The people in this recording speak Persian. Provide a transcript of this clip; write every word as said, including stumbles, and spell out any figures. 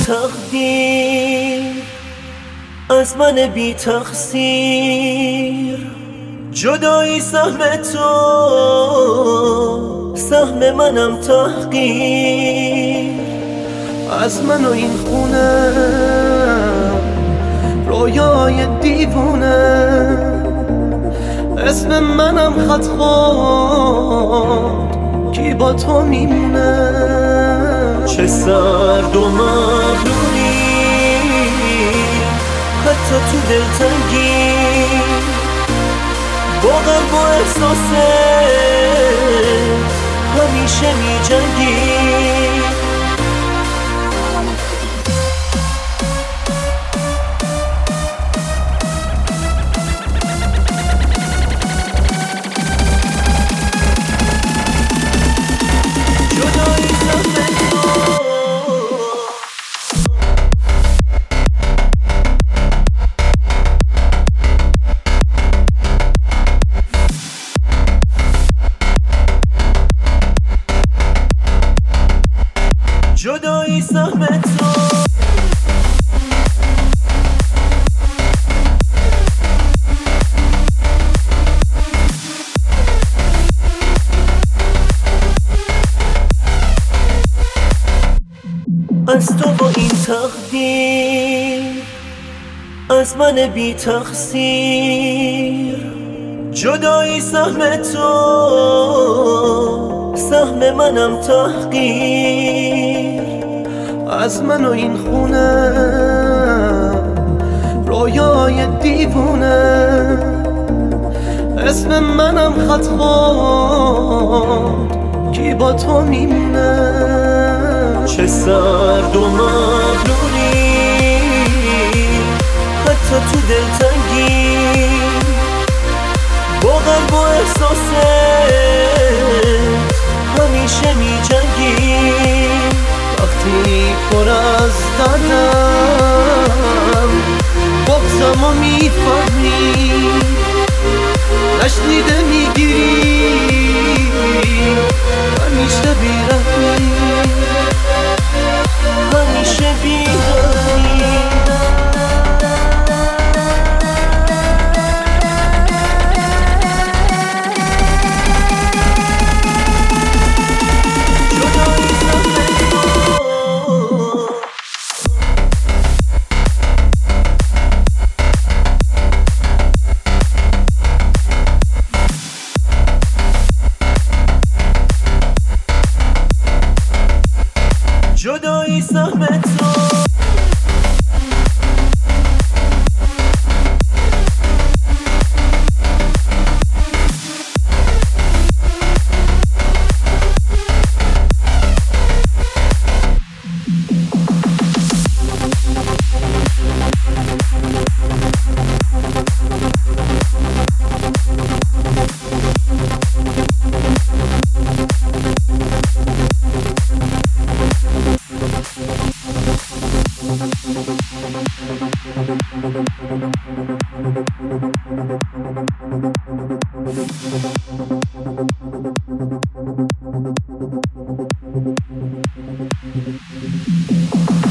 تقدیر از من بی تقصیر، جدایی سهم تو سهم منم تحقیر. از من و این خونه رویای دیوونه، اسم منم خط خود کی با تو میمونه. چه سرد و مغروری حتی تو دلتنگی، با قلب و احساسه همیشه می جنگی. جدایی سهم تو از تو با این تقدیر از من بی تقصیر، جدایی سهم تو سهم منم تحقیر. از من و این خونه رویای دیوونه، اسم منم خط خود کی با تو میمونه. چه سرد و مغروری حتی تو دلتنگی، با قلب و احساسه همیشه می جنگی. وقتی پر از دردم بغضم و میفهمی، نشنیده میگیری همیشه بیرحمی، همیشه بیرحمی. جدایی سهم تو Thank you.